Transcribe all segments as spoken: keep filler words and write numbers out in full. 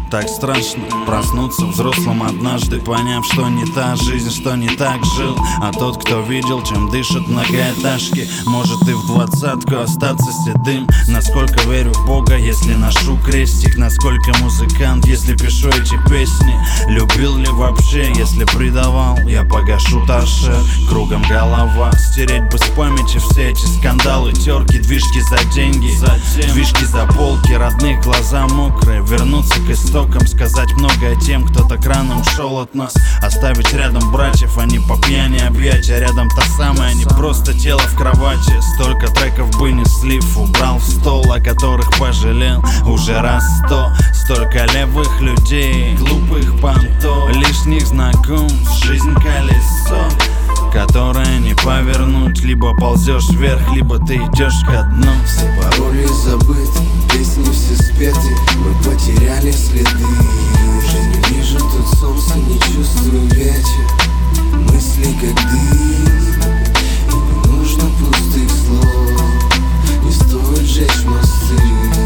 Так страшно проснуться взрослым однажды, поняв, что не та жизнь, что не так жил. А тот, кто видел, чем дышат многоэтажки, может и в двадцатку остаться седым. Насколько верю в Бога, если ношу крестик? Насколько музыкант, если пишу эти песни? Любил ли вообще, если предавал? Я погашу торшер, кругом голова. Стереть бы с памяти все эти скандалы, терки, движки за деньги, движки за полки, родных глаза мокрые. Вернуться к истокам, сказать многое тем, кто так рано ушел от нас. Оставить рядом братьев, а не по пьяни объятия. Рядом та самая, не просто тело в кровати. Столько треков бы не слив, убрал в стол, о которых пожалел уже раз сто. Столько левых людей, глупых понтов, лишних знакомств, жизнь колесо, которое не повернуть. Либо ползешь вверх, либо ты идешь ко дну. Все пароли забыты, песни все спеты, мы потеряли следы. Уже не вижу тут солнца, не чувствую ветер, мысли как дым. И не нужно пустых слов, не стоит жечь мосты.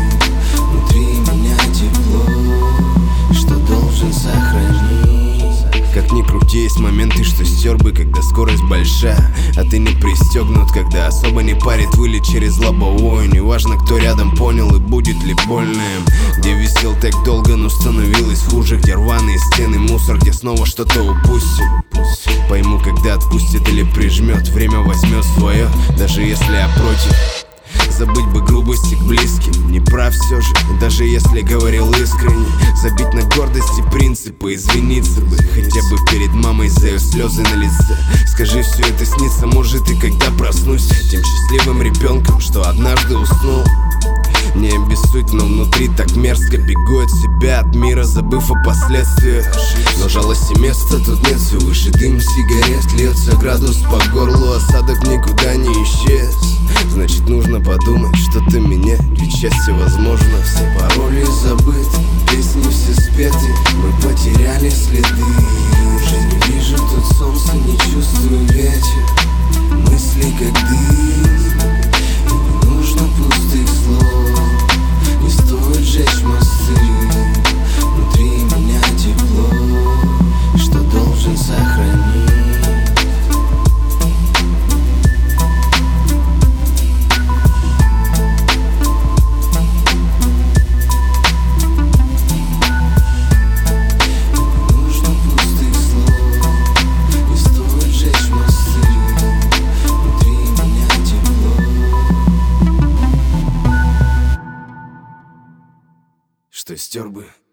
Внутри меня тепло, что должен сохранить. Как ни крути, есть моменты, что стер бы, когда скорость большая, а ты не пристегнут, когда особо не парит вылет через лобовое. Неважно, кто рядом понял и будет ли больно им. Где висел так долго, но становилось хуже. Где рваные стены, мусор, где снова что-то упустим. Пойму, когда отпустит или прижмет, время возьмет свое, даже если я против. Забыть бы грубости к близким, не прав все же, даже если говорил искренне. Забить на гордости принципы, извиниться бы хотя бы перед мамой за ее слезы на лице. Скажи, все это снится, может, и когда проснусь тем счастливым ребенком, что однажды уснул. Не обессудь, но внутри так мерзко, бегу от себя, от мира, забыв о последствиях. Но жалости места тут нет, все выше дым сигарет, льется градус по горлу, осадок никуда не исчез. Значит, нужно подумать, что-то менять, ведь счастье возможно. Все пароли забыты, песни все спеты, мы потеряли следы. Уже не вижу тут солнца, не чувствую ветер, мысли как дым. И не нужно пустых слов, не стоит жечь мосты. Внутри меня тепло, что должен сохранить. Что стер бы